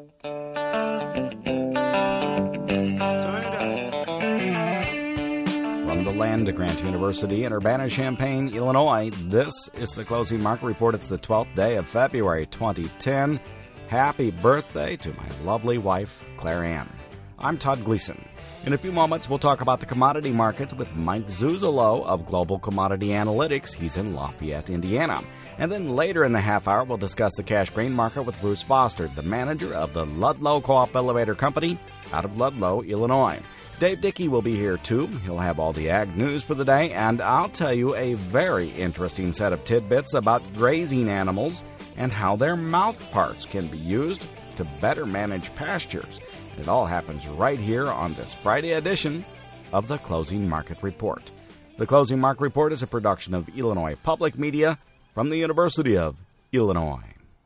From the land of Grant University in Urbana-Champaign, Illinois, this is the Closing Market Report. It's the 12th day of February 2010. Happy birthday to my lovely wife, Claire Ann. I'm Todd Gleason. In a few moments, we'll talk about the commodity markets with Mike Zuzolo of Global Commodity Analytics. He's in Lafayette, Indiana. And then later in the half hour, we'll discuss the cash grain market with Bruce Foster, the manager of the Ludlow Co-op Elevator Company out of Ludlow, Illinois. Dave Dickey will be here, too. He'll have all the ag news for the day, and I'll tell you a very interesting set of tidbits about grazing animals and how their mouth parts can be used to better manage pastures. It all happens right here on this Friday edition of the Closing Market Report. The Closing Market Report is a production of Illinois Public Media from the University of Illinois.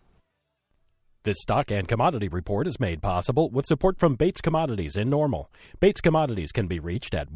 This stock and commodity report is made possible with support from Bates Commodities in Normal. Bates Commodities can be reached at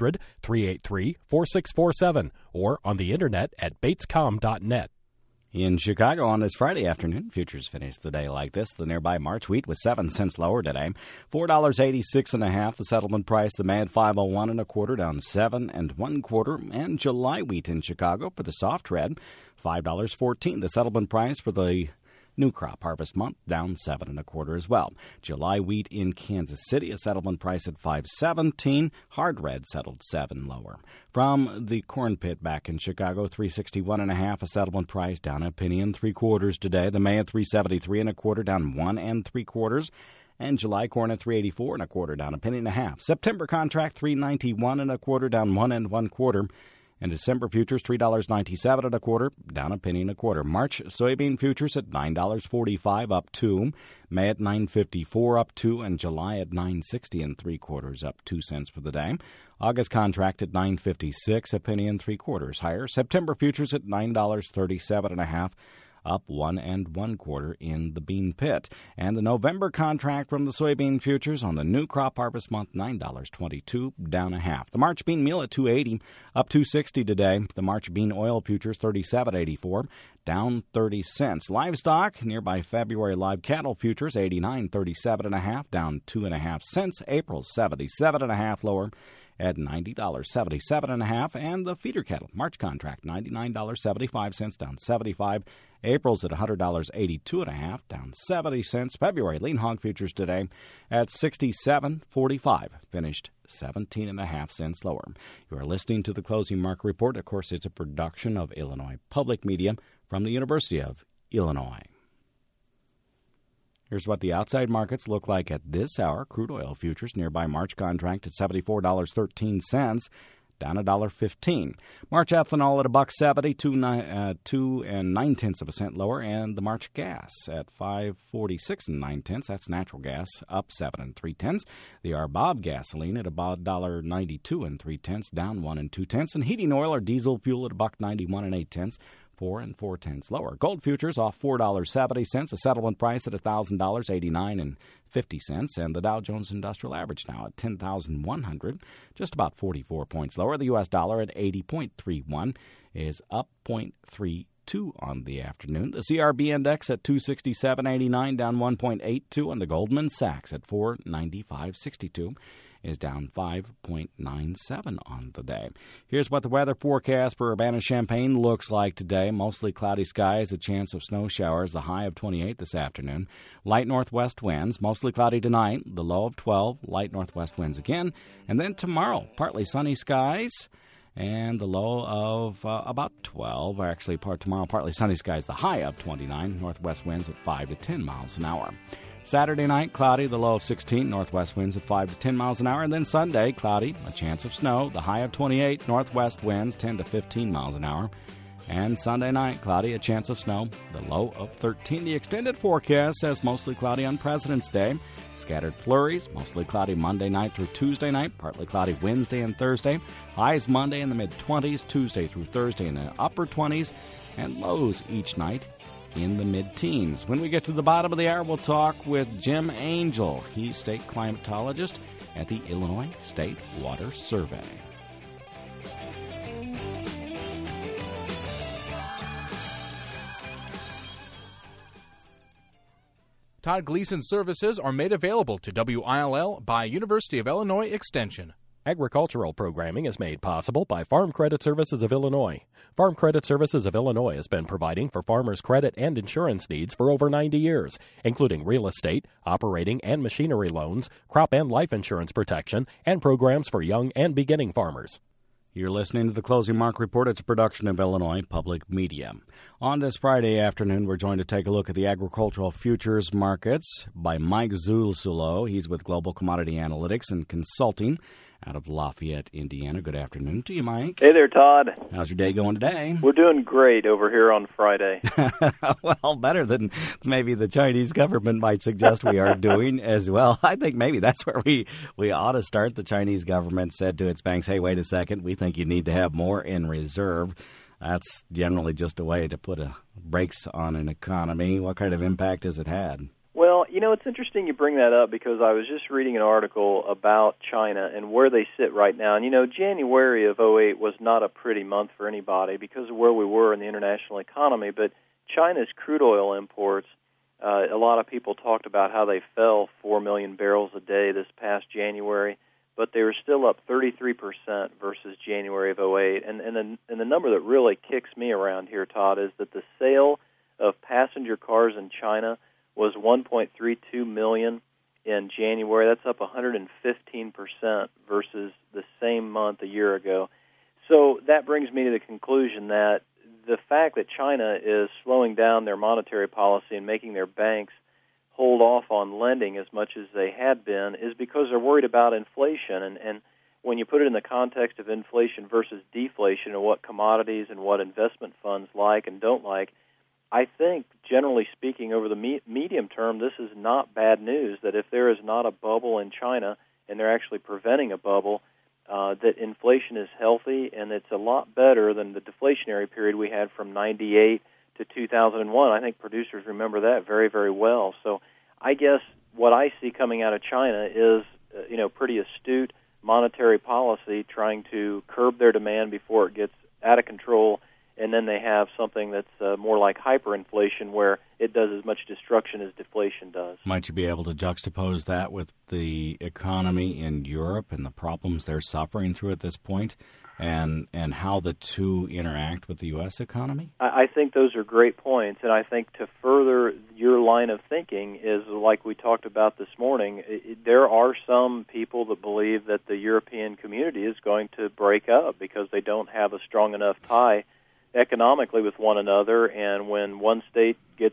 1-800-383-4647 or on the internet at batescom.net. In Chicago on this Friday afternoon, futures finished the day like this. The nearby March wheat was 7 cents lower today, $4.86.5. The settlement price, the Mad 501 1/4, down 7 1/4. And July wheat in Chicago for the soft red, $5.14. The settlement price for the new crop harvest month, down 7 1/4 as well. July wheat in Kansas City, a settlement price at $5.17. Hard red settled 7 lower. From the corn pit back in Chicago, $3.61.5, a settlement price, down a penny and 3/4 today. The May at $3.73 1/4, down 1 3/4. And July corn at $3.84 1/4, down a penny and a half. September contract $3.91 1/4, down 1 1/4. And December futures, $3.97 1/4, down a penny and 1/4. March soybean futures at $9.45, up 2. May at $9.54, up 2. And July at $9.60 3/4, up 2 cents for the day. August contract at $9.56, a penny and 3/4 higher. September futures at $9.37 1/2. Up 1 1/4 in the bean pit. And the November contract from the soybean futures on the new crop harvest month, $9.22, down a half. The March bean meal at $2.80, up $2.60 today. The March bean oil futures $37.84, down 30 cents. Livestock, nearby February live cattle futures $89.37 1/2, down 2.5 cents. April $77 1/2 lower at $90.77 1/2, and the feeder cattle March contract $99.75, down 75. April's at $100.82 1/2, down 70 cents. February lean hog futures today at $67.45, finished 17.5 cents lower. You are listening to the Closing Market Report. Of course, it's a production of Illinois Public Media from the University of Illinois. Here's what the outside markets look like at this hour. Crude oil futures nearby March contract at $74.13, down $1.15. March ethanol at $1.70, 2 9/10 cents lower, and the March gas at $5.46 9/10. That's natural gas, up 7 3/10. The RBOB gasoline at about $1.92 3/10, down 1 2/10. And heating oil or diesel fuel at $1.91 8/10. 4 4/10 lower. Gold futures off $4.70, a settlement price at $1,000.89.50, and the Dow Jones Industrial Average now at 10,100, just about 44 points lower. The U.S. dollar at 80.31 is up 0.32 on the afternoon. The CRB index at 267.89, down 1.82, and the Goldman Sachs at 495.62. is down 5.97 on the day. Here's what the weather forecast for Urbana-Champaign looks like today. Mostly cloudy skies, a chance of snow showers, the high of 28 this afternoon. Light northwest winds, mostly cloudy tonight, the low of 12, light northwest winds again. And then tomorrow, partly sunny skies, and the low of about 12. Actually, tomorrow, partly sunny skies, the high of 29, northwest winds at 5 to 10 miles an hour. Saturday night, cloudy, the low of 16, northwest winds at 5 to 10 miles an hour. And then Sunday, cloudy, a chance of snow, the high of 28, northwest winds 10 to 15 miles an hour. And Sunday night, cloudy, a chance of snow, the low of 13. The extended forecast says mostly cloudy on President's Day. Scattered flurries, mostly cloudy Monday night through Tuesday night, partly cloudy Wednesday and Thursday. Highs Monday in the mid-20s, Tuesday through Thursday in the upper 20s, and lows each night in the mid-teens. When we get to the bottom of the hour, we'll talk with Jim Angel. He's state climatologist at the Illinois State Water Survey. Todd Gleason services are made available to WILL by University of Illinois Extension. Agricultural programming is made possible by Farm Credit Services of Illinois. Farm Credit Services of Illinois has been providing for farmers' credit and insurance needs for over 90 years, including real estate, operating and machinery loans, crop and life insurance protection, and programs for young and beginning farmers. You're listening to the Closing Mark Report. It's a production of Illinois Public Media. On this Friday afternoon, we're going to take a look at the agricultural futures markets by Mike Zulsulo. He's with Global Commodity Analytics and Consulting out of Lafayette, Indiana. Good afternoon to you, Mike. Hey there, Todd. How's your day going today? We're doing great over here on Friday. Well, better than maybe the Chinese government might suggest we are doing as well. I think maybe that's where we ought to start. The Chinese government said to its banks, hey, wait a second, we think you need to have more in reserve. That's generally just a way to put brakes on an economy. What kind of impact has it had? Well, it's interesting you bring that up because I was just reading an article about China and where they sit right now. And, January of 2008 was not a pretty month for anybody because of where we were in the international economy. But China's crude oil imports, a lot of people talked about how they fell 4 million barrels a day this past January, but they were still up 33% versus January of 2008. And the number that really kicks me around here, Todd, is that the sale of passenger cars in China was 1.32 million in January. That's up 115% versus the same month a year ago. So that brings me to the conclusion that the fact that China is slowing down their monetary policy and making their banks hold off on lending as much as they had been is because they're worried about inflation. And when you put it in the context of inflation versus deflation and what commodities and what investment funds like and don't like, I think, generally speaking, over the medium term, this is not bad news, that if there is not a bubble in China and they're actually preventing a bubble, that inflation is healthy, and it's a lot better than the deflationary period we had from 98 to 2001. I think producers remember that very, very well. So I guess what I see coming out of China is, pretty astute monetary policy trying to curb their demand before it gets out of control. And then they have something that's more like hyperinflation where it does as much destruction as deflation does. Might you be able to juxtapose that with the economy in Europe and the problems they're suffering through at this point, and how the two interact with the U.S. economy? I think those are great points, and I think to further your line of thinking is, like we talked about this morning, there are some people that believe that the European community is going to break up because they don't have a strong enough tie economically with one another, and when one state gets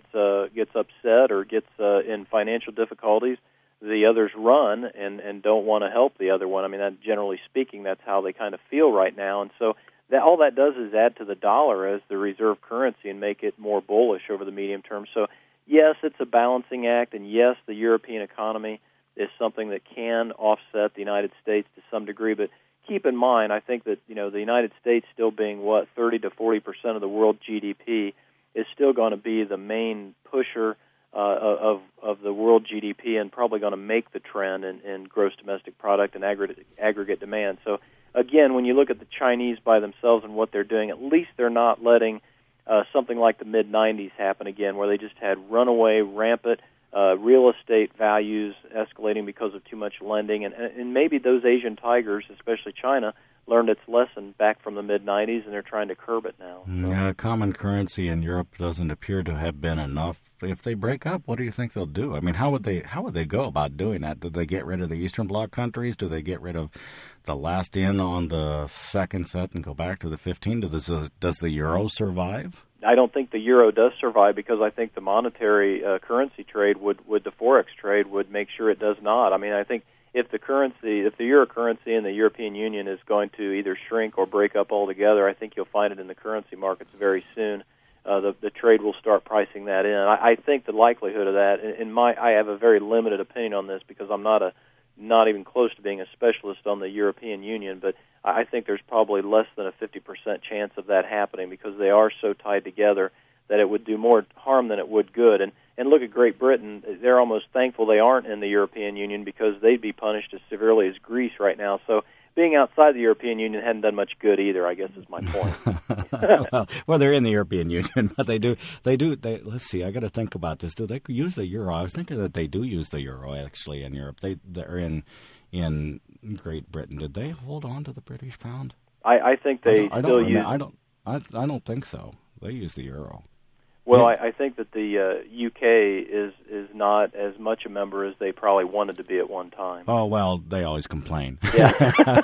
upset or gets in financial difficulties, the others run and don't want to help the other one. I mean, generally speaking, that's how they kind of feel right now, and so all that does is add to the dollar as the reserve currency and make it more bullish over the medium term. So, yes, it's a balancing act, and yes, the European economy is something that can offset the United States to some degree, but keep in mind, I think that the United States still being 30 to 40% of the world GDP is still going to be the main pusher of the world GDP and probably going to make the trend in gross domestic product and aggregate demand. So again, when you look at the Chinese by themselves and what they're doing, at least they're not letting something like the mid-'90s happen again, where they just had runaway, rampant real estate values escalating because of too much lending. And maybe those Asian tigers, especially China, learned its lesson back from the mid-'90s, and they're trying to curb it now. Yeah, common currency in Europe doesn't appear to have been enough. If they break up, what do you think they'll do? I mean, how would they go about doing that? Do they get rid of the Eastern Bloc countries? Do they get rid of the last in on the second set and go back to the 15? Does the euro survive? I don't think the euro does survive because I think the monetary currency trade would the forex trade would make sure it does not. I mean, I think if the euro currency in the European Union is going to either shrink or break up altogether, I think you'll find it in the currency markets very soon. The trade will start pricing that in. I think the likelihood of that, I have a very limited opinion on this because I'm not even close to being a specialist on the European Union, but I think there's probably less than a 50% chance of that happening because they are so tied together that it would do more harm than it would good. And look at Great Britain. They're almost thankful they aren't in the European Union because they'd be punished as severely as Greece right now. So being outside the European Union hadn't done much good either, I guess is my point. well, they're in the European Union, but they do. Let's see, I got to think about this. Do they use the euro? I was thinking that they do use the euro, actually, in Europe. They're in Great Britain. Did they hold on to the British pound? I think they still use... I don't think so. They use the euro. Well, I think that the UK is not as much a member as they probably wanted to be at one time. Oh, well, they always complain. Yeah.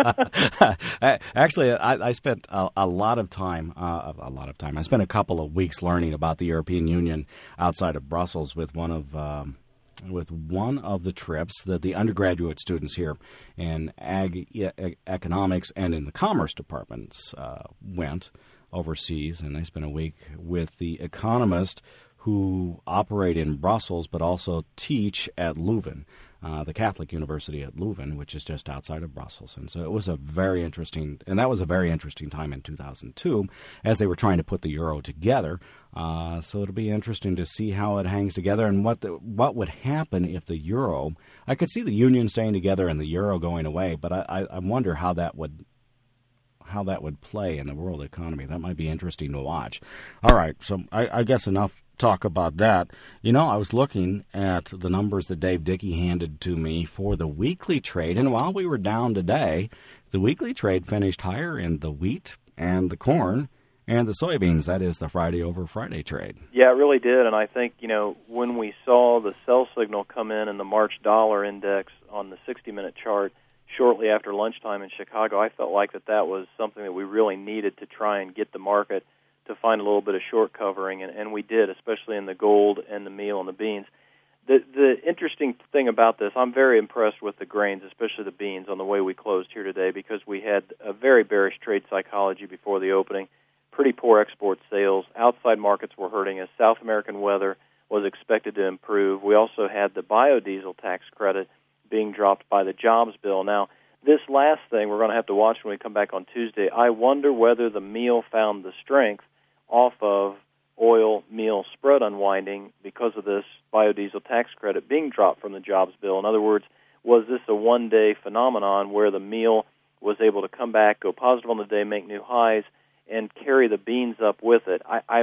Actually, I spent a lot of time. I spent a couple of weeks learning about the European Union outside of Brussels with one of the trips that the undergraduate students here in economics and in the commerce departments went overseas, and I spent a week with the economists who operate in Brussels but also teach at Leuven, the Catholic University at Leuven, which is just outside of Brussels. And so it was a very interesting time in 2002 as they were trying to put the euro together. So it'll be interesting to see how it hangs together and what would happen if the euro. I could see the union staying together and the euro going away, but I wonder how that would play in the world economy. That might be interesting to watch. All right, so I guess enough talk about that. You know, I was looking at the numbers that Dave Dickey handed to me for the weekly trade, and while we were down today, the weekly trade finished higher in the wheat and the corn and the soybeans. That is the Friday over Friday trade. Yeah, it really did, and I think, when we saw the sell signal come in the March dollar index on the 60-minute chart, shortly after lunchtime in Chicago, I felt like that was something that we really needed to try and get the market to find a little bit of short covering, and we did, especially in the gold and the meal and the beans. The interesting thing about this, I'm very impressed with the grains, especially the beans, on the way we closed here today, because we had a very bearish trade psychology before the opening, pretty poor export sales. Outside markets were hurting as South American weather was expected to improve. We also had the biodiesel tax credit being dropped by the jobs bill. Now, this last thing we're going to have to watch when we come back on Tuesday. I wonder whether the meal found the strength off of oil-meal spread unwinding because of this biodiesel tax credit being dropped from the jobs bill. In other words, was this a one-day phenomenon where the meal was able to come back, go positive on the day, make new highs, and carry the beans up with it?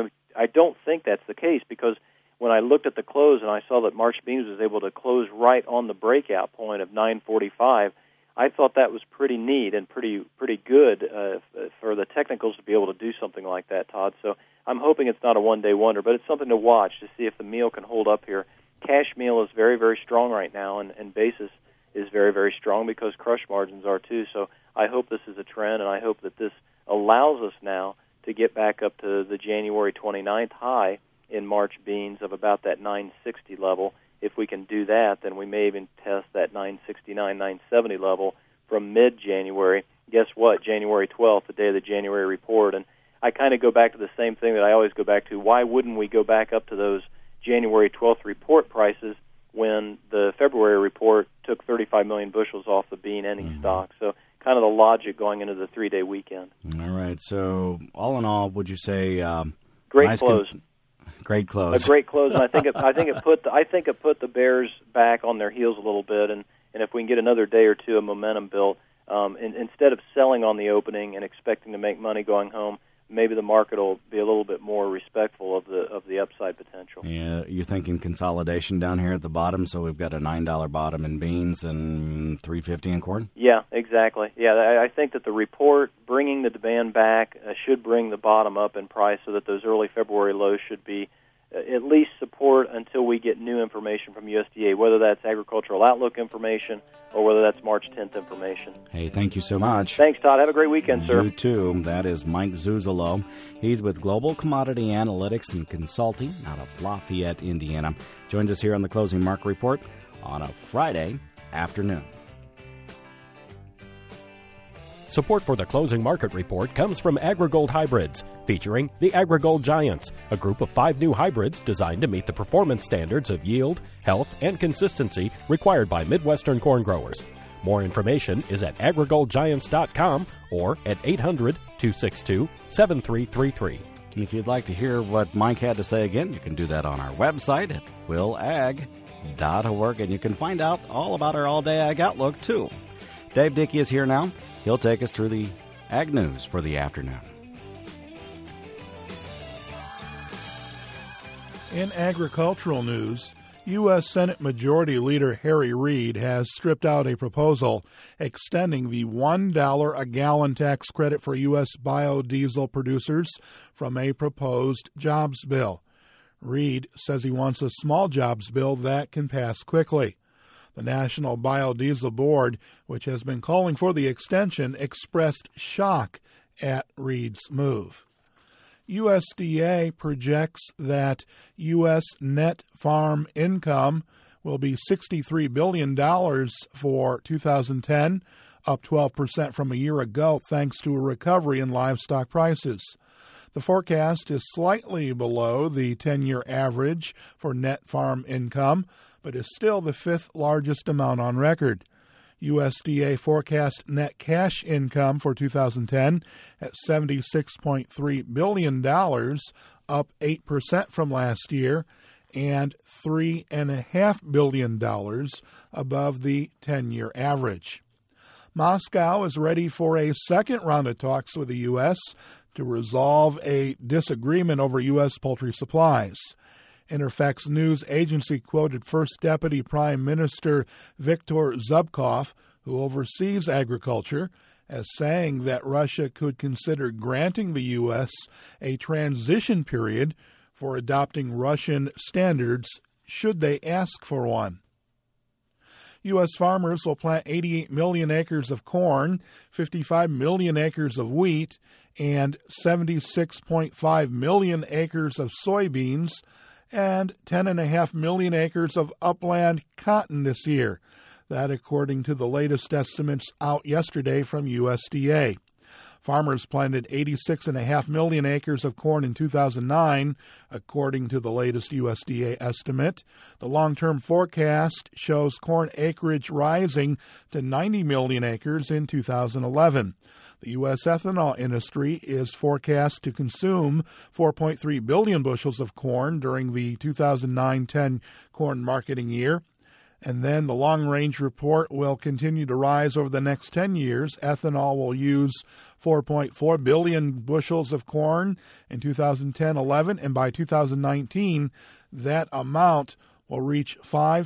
I don't think that's the case, because when I looked at the close and I saw that March beans was able to close right on the breakout point of 945, I thought that was pretty neat and pretty good for the technicals to be able to do something like that, Todd. So I'm hoping it's not a one-day wonder, but it's something to watch to see if the meal can hold up here. Cash meal is very, very strong right now, and basis is very, very strong because crush margins are too. So I hope this is a trend, and I hope that this allows us now to get back up to the January 29th high in March beans of about that 960 level. If we can do that, then we may even test that 969, 970 level from mid-January. Guess what? January 12th, the day of the January report. And I kind of go back to the same thing that I always go back to. Why wouldn't we go back up to those January 12th report prices when the February report took 35 million bushels off the bean ending stock? So kind of the logic going into the three-day weekend. All right. So all in all, would you say great nice close? Great close. A great close, and I think it put the Bears back on their heels a little bit, and if we can get another day or two of momentum built, instead of selling on the opening and expecting to make money going home, maybe the market will be a little bit more respectful of the upside potential. Yeah, you're thinking consolidation down here at the bottom, so we've got a $9 bottom in beans and $3.50 in corn? Yeah, exactly. Yeah, I think that the report bringing the demand back should bring the bottom up in price so that those early February lows should be at least support until we get new information from USDA, whether that's agricultural outlook information or whether that's March 10th information. Hey, thank you so much. Thanks, Todd. Have a great weekend, sir. You too. That is Mike Zuzolo. He's with Global Commodity Analytics and Consulting out of Lafayette, Indiana. Joins us here on the Closing Market Report on a Friday afternoon. Support for the Closing Market Report comes from AgriGold Hybrids, featuring the AgriGold Giants, a group of 5 new hybrids designed to meet the performance standards of yield, health, and consistency required by Midwestern corn growers. More information is at agrigoldgiants.com or at 800-262-7333. If you'd like to hear what Mike had to say again, you can do that on our website at willag.org, and you can find out all about our all-day ag outlook, too. Dave Dickey is here now. He'll take us through the ag news for the afternoon. In agricultural news, U.S. Senate Majority Leader Harry Reid has stripped out a proposal extending the $1 a gallon tax credit for U.S. biodiesel producers from a proposed jobs bill. Reid says he wants a small jobs bill that can pass quickly. The National Biodiesel Board, which has been calling for the extension, expressed shock at Reid's move. USDA projects that U.S. net farm income will be $63 billion for 2010, up 12% from a year ago, thanks to a recovery in livestock prices. The forecast is slightly below the 10-year average for net farm income, but is still the fifth largest amount on record. USDA forecast net cash income for 2010 at $76.3 billion, up 8% from last year, and $3.5 billion above the 10-year average. Moscow is ready for a second round of talks with the U.S. to resolve a disagreement over U.S. poultry supplies. Interfax News Agency quoted First Deputy Prime Minister Viktor Zubkov, who oversees agriculture, as saying that Russia could consider granting the U.S. a transition period for adopting Russian standards should they ask for one. U.S. farmers will plant 88 million acres of corn, 55 million acres of wheat, and 76.5 million acres of soybeans, and 10.5 million acres of upland cotton this year. That according to the latest estimates out yesterday from USDA. Farmers planted 86.5 million acres of corn in 2009, according to the latest USDA estimate. The long-term forecast shows corn acreage rising to 90 million acres in 2011. The U.S. ethanol industry is forecast to consume 4.3 billion bushels of corn during the 2009-10 corn marketing year. And then the long-range report will continue to rise over the next 10 years. Ethanol will use 4.4 billion bushels of corn in 2010-11, and by 2019, that amount will reach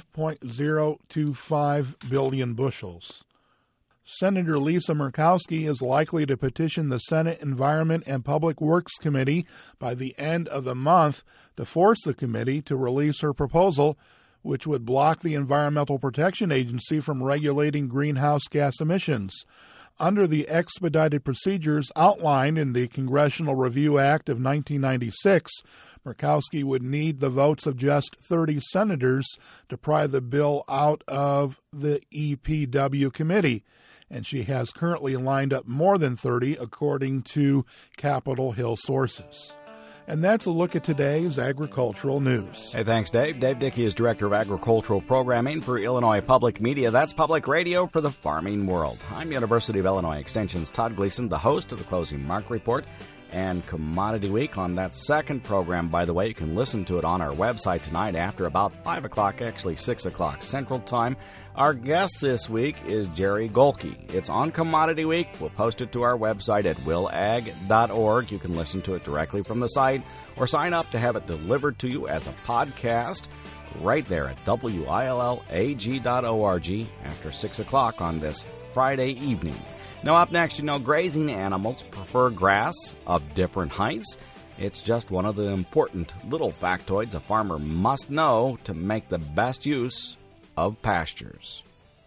5.025 billion bushels. Senator Lisa Murkowski is likely to petition the Senate Environment and Public Works Committee by the end of the month to force the committee to release her proposal, which would block the Environmental Protection Agency from regulating greenhouse gas emissions. Under the expedited procedures outlined in the Congressional Review Act of 1996, Murkowski would need the votes of just 30 senators to pry the bill out of the EPW committee, and she has currently lined up more than 30, according to Capitol Hill sources. And that's a look at today's agricultural news. Hey, thanks, Dave. Dave Dickey is Director of Agricultural Programming for Illinois Public Media. That's public radio for the farming world. I'm University of Illinois Extension's Todd Gleason, the host of the Closing Market Report and Commodity Week. On that second program, by the way, you can listen to it on our website tonight after about 5 o'clock, actually 6 o'clock Central Time. Our guest this week is Jerry Golke. It's on Commodity Week. We'll post it to our website at willag.org. You can listen to it directly from the site or sign up to have it delivered to you as a podcast right there at willag.org after 6 o'clock on this Friday evening. Now, up next, grazing animals prefer grass of different heights. It's just one of the important little factoids a farmer must know to make the best use of pastures.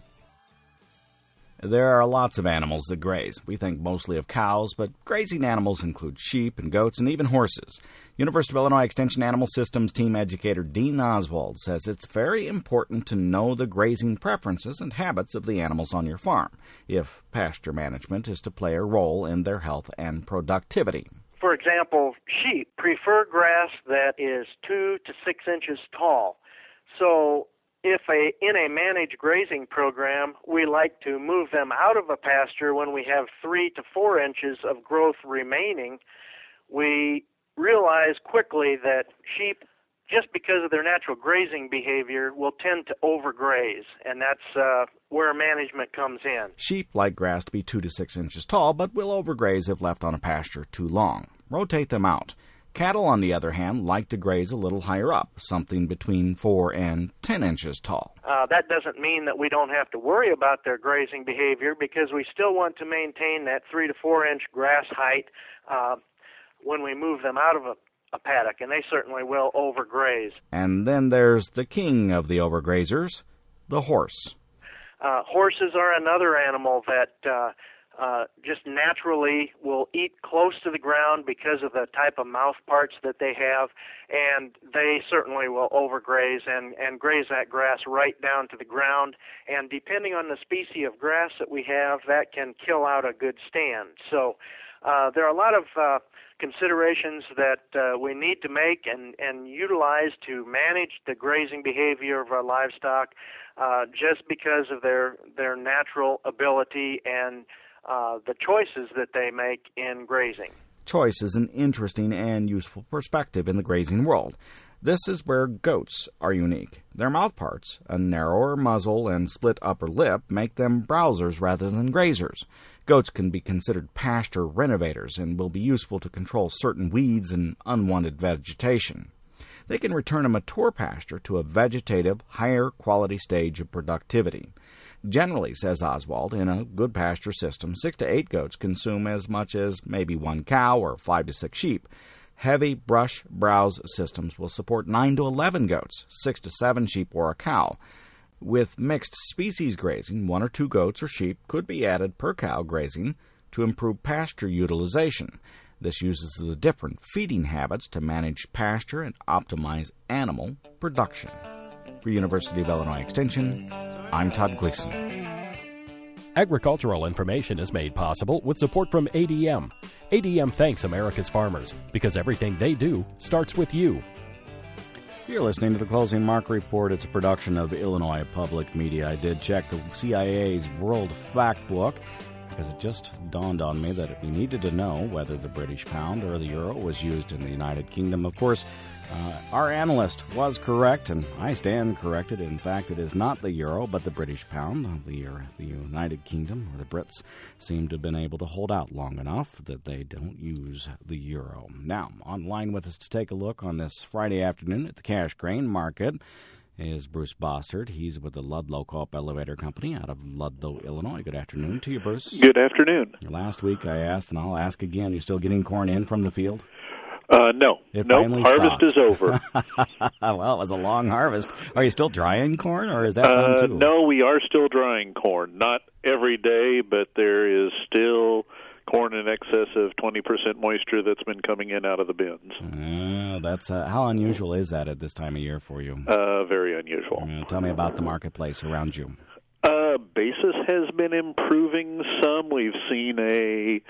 There are lots of animals that graze. We think mostly of cows, but grazing animals include sheep and goats and even horses. University of Illinois Extension Animal Systems team educator Dean Oswald says it's very important to know the grazing preferences and habits of the animals on your farm if pasture management is to play a role in their health and productivity. For example, sheep prefer grass that is 2 to 6 inches tall. So if in a managed grazing program, we like to move them out of a pasture when we have 3 to 4 inches of growth remaining, we realize quickly that sheep just because of their natural grazing behavior, will tend to overgraze, and that's where management comes in. Sheep like grass to be 2 to 6 inches tall, but will overgraze if left on a pasture too long. Rotate them out. Cattle, on the other hand, like to graze a little higher up, something between 4 and 10 inches tall. That doesn't mean that we don't have to worry about their grazing behavior, because we still want to maintain that 3 to 4 inch grass height when we move them out of a paddock, and they certainly will overgraze. And then there's the king of the overgrazers, the horse. Horses are another animal that just naturally will eat close to the ground because of the type of mouth parts that they have, and they certainly will overgraze and graze that grass right down to the ground. And depending on the species of grass that we have, that can kill out a good stand. So there are a lot of considerations that we need to make and utilize to manage the grazing behavior of our livestock just because of their natural ability and the choices that they make in grazing. Choice is an interesting and useful perspective in the grazing world. This is where goats are unique. Their mouth parts, a narrower muzzle and split upper lip, make them browsers rather than grazers. Goats can be considered pasture renovators and will be useful to control certain weeds and unwanted vegetation. They can return a mature pasture to a vegetative, higher quality stage of productivity. Generally, says Oswald, in a good pasture system, 6 to 8 goats consume as much as maybe 1 cow or 5 to 6 sheep. Heavy brush browse systems will support 9 to 11 goats, 6 to 7 sheep or a cow. With mixed species grazing, 1 or 2 goats or sheep could be added per cow grazing to improve pasture utilization. This uses the different feeding habits to manage pasture and optimize animal production. For University of Illinois Extension, I'm Todd Gleason. Agricultural information is made possible with support from ADM. ADM thanks America's farmers because everything they do starts with you. You're listening to the Closing Market Report. It's a production of Illinois Public Media. I did check the CIA's World Factbook because it just dawned on me that we needed to know whether the British pound or the euro was used in the United Kingdom. Of course, our analyst was correct, and I stand corrected. In fact, it is not the euro, but the British pound. The United Kingdom, or the Brits, seem to have been able to hold out long enough that they don't use the euro. Now, online with us to take a look on this Friday afternoon at the cash grain market is Bruce Bostard. He's with the Ludlow Co-op Elevator Company out of Ludlow, Illinois. Good afternoon to you, Bruce. Good afternoon. Last week I asked, and I'll ask again, you still getting corn in from the field? No. Harvest is over. Well, it was a long harvest. Are you still drying corn, or is that done too? No, we are still drying corn. Not every day, but there is still corn in excess of 20% moisture that's been coming in out of the bins. That's how unusual is that at this time of year for you? Very unusual. Tell me about the marketplace around you. Basis has been improving some. We've seen a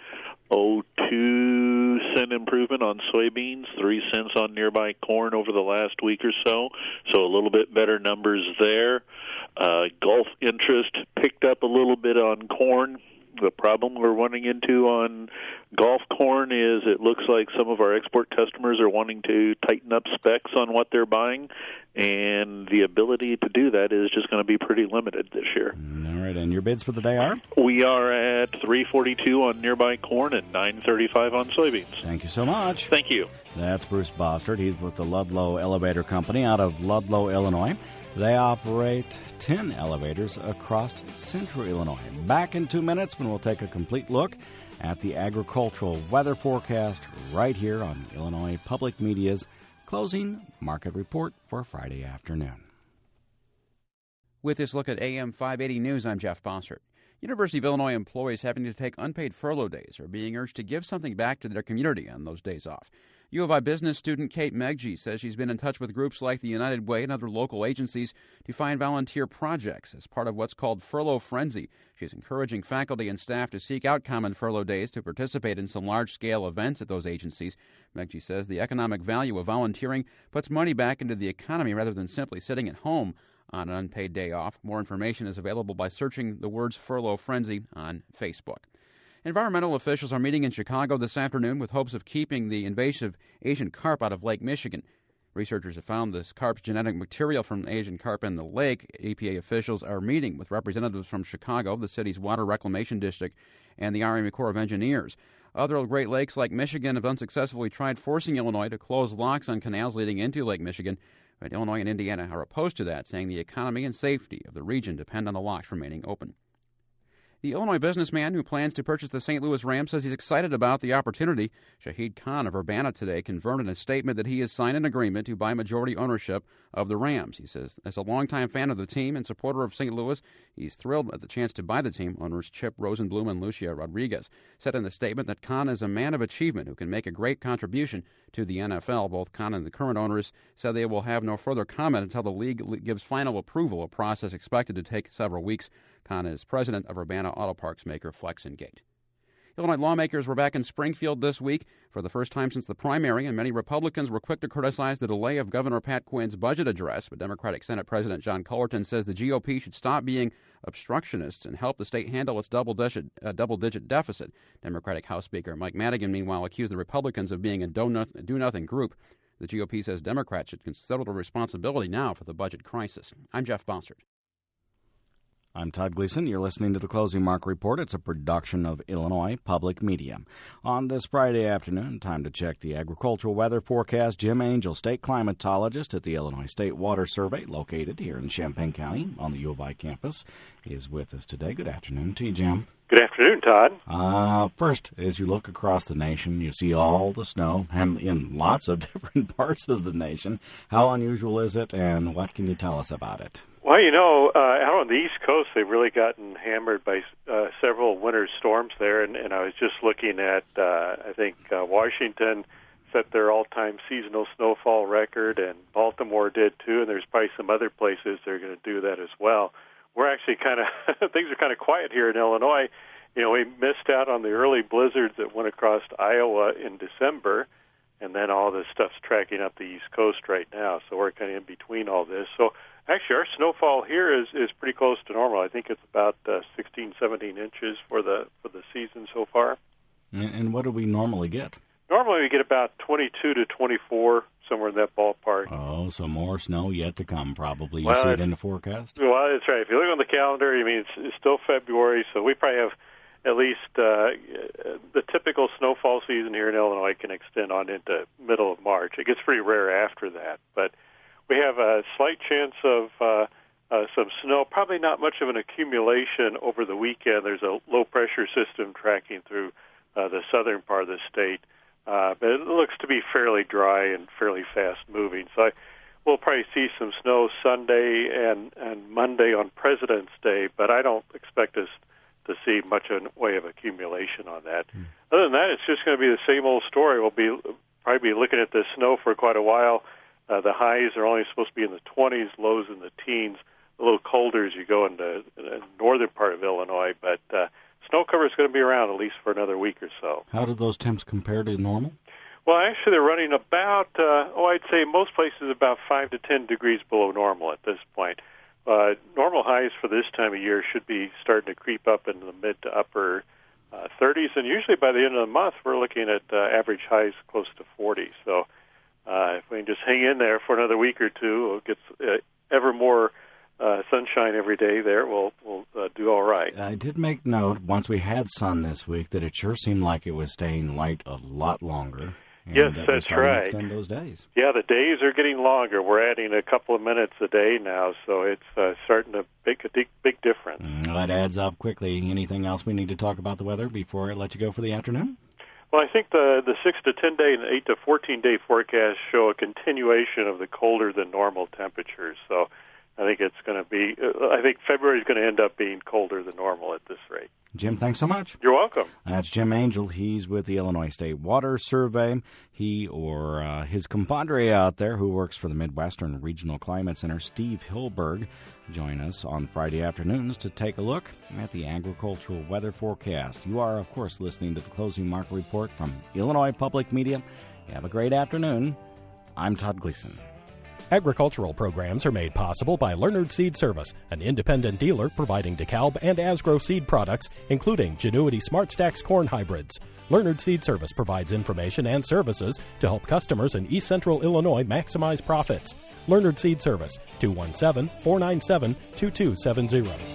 2-cent improvement on soybeans, 3 cents on nearby corn over the last week or so a little bit better numbers there. Gulf interest picked up a little bit on corn. The problem we're running into on Gulf corn is it looks like some of our export customers are wanting to tighten up specs on what they're buying, and the ability to do that is just going to be pretty limited this year. All right, and your bids for the day are? We are at $3.42 on nearby corn and $9.35 on soybeans. Thank you so much. Thank you. That's Bruce Bostard. He's with the Ludlow Elevator Company out of Ludlow, Illinois. They operate 10 elevators across central Illinois. Back in 2 minutes when we'll take a complete look at the agricultural weather forecast right here on Illinois Public Media's Closing Market Report for Friday afternoon. With this look at AM 580 News, I'm Jeff Bossert. University of Illinois employees having to take unpaid furlough days are being urged to give something back to their community on those days off. U of I business student Kate Meggie says she's been in touch with groups like the United Way and other local agencies to find volunteer projects as part of what's called Furlough Frenzy. She's encouraging faculty and staff to seek out common furlough days to participate in some large-scale events at those agencies. Meggie says the economic value of volunteering puts money back into the economy rather than simply sitting at home on an unpaid day off. More information is available by searching the words Furlough Frenzy on Facebook. Environmental officials are meeting in Chicago this afternoon with hopes of keeping the invasive Asian carp out of Lake Michigan. Researchers have found this carp's genetic material from Asian carp in the lake. EPA officials are meeting with representatives from Chicago, the city's water reclamation district, and the Army Corps of Engineers. Other Great Lakes like Michigan have unsuccessfully tried forcing Illinois to close locks on canals leading into Lake Michigan, but Illinois and Indiana are opposed to that, saying the economy and safety of the region depend on the locks remaining open. The Illinois businessman who plans to purchase the St. Louis Rams says he's excited about the opportunity. Shahid Khan of Urbana today confirmed in a statement that he has signed an agreement to buy majority ownership of the Rams. He says, as a longtime fan of the team and supporter of St. Louis, he's thrilled at the chance to buy the team. Owners Chip Rosenblum and Lucia Rodriguez said in a statement that Khan is a man of achievement who can make a great contribution to the NFL. Both Khan and the current owners said they will have no further comment until the league gives final approval, a process expected to take several weeks. Khan is president of Urbana Auto Parts maker Flex and Gate. Illinois lawmakers were back in Springfield this week for the first time since the primary, and many Republicans were quick to criticize the delay of Governor Pat Quinn's budget address. But Democratic Senate President John Cullerton says the GOP should stop being obstructionists and help the state handle its double-digit deficit. Democratic House Speaker Mike Madigan, meanwhile, accused the Republicans of being a do-nothing group. The GOP says Democrats should consider the responsibility now for the budget crisis. I'm Jeff Bossert. I'm Todd Gleason. You're listening to the Closing Mark Report. It's a production of Illinois Public Media. On this Friday afternoon, time to check the agricultural weather forecast. Jim Angel, state climatologist at the Illinois State Water Survey, located here in Champaign County on the U of I campus, is with us today. Good afternoon to you, Jim. Good afternoon, Todd. First, as you look across the nation, you see all the snow and in lots of different parts of the nation. How unusual is it, and what can you tell us about it? Well, you know, out on the East Coast, they've really gotten hammered by several winter storms there, and I was just looking at, I think Washington set their all-time seasonal snowfall record, and Baltimore did too, and there's probably some other places that are going to do that as well. We're actually things are kind of quiet here in Illinois. You know, we missed out on the early blizzards that went across Iowa in December, and then all this stuff's tracking up the East Coast right now, so we're kind of in between all this. So actually, our snowfall here is pretty close to normal. I think it's about 16, 17 inches for the season so far. And what do we normally get? Normally we get about 22 to 24, somewhere in that ballpark. Oh, so more snow yet to come, probably. You Well, see it in the forecast? Well, that's right. If you look on the calendar, I mean, it's still February, so we probably have at least the typical snowfall season here in Illinois can extend on into middle of March. It gets pretty rare after that, but we have a slight chance of some snow, probably not much of an accumulation over the weekend. There's a low-pressure system tracking through the southern part of the state, but it looks to be fairly dry and fairly fast-moving. So we'll probably see some snow Sunday and Monday on President's Day, but I don't expect us to see much in way of accumulation on that. Other than that, it's just going to be the same old story. We'll probably be looking at the snow for quite a while. The highs are only supposed to be in the 20s, lows in the teens, a little colder as you go into the northern part of Illinois, but snow cover is going to be around at least for another week or so. How do those temps compare to normal? Well, actually, they're running about, I'd say most places about 5 to 10 degrees below normal at this point. Normal highs for this time of year should be starting to creep up into the mid to upper 30s, and usually by the end of the month, we're looking at average highs close to 40. So if we can just hang in there for another week or two, it gets ever more sunshine every day there, we'll do all right. I did make note, once we had sun this week, that it sure seemed like it was staying light a lot longer. And yes, that that's right. To extend those days. Yeah, the days are getting longer. We're adding a couple of minutes a day now, so it's starting to make a big difference. That adds up quickly. Anything else we need to talk about the weather before I let you go for the afternoon? Well, I think the 6 to 10 day and 8 to 14 day forecasts show a continuation of the colder than normal temperatures. So I think it's going to be. I think February is going to end up being colder than normal at this rate. Jim, thanks so much. You're welcome. That's Jim Angel. He's with the Illinois State Water Survey. He or his compadre out there who works for the Midwestern Regional Climate Center, Steve Hilberg, join us on Friday afternoons to take a look at the agricultural weather forecast. You are, of course, listening to the Closing Market Report from Illinois Public Media. You have a great afternoon. I'm Todd Gleason. Agricultural programs are made possible by Leonard Seed Service, an independent dealer providing DeKalb and Asgrow seed products, including Genuity SmartStax corn hybrids. Leonard Seed Service provides information and services to help customers in East Central Illinois maximize profits. Leonard Seed Service, 217-497-2270.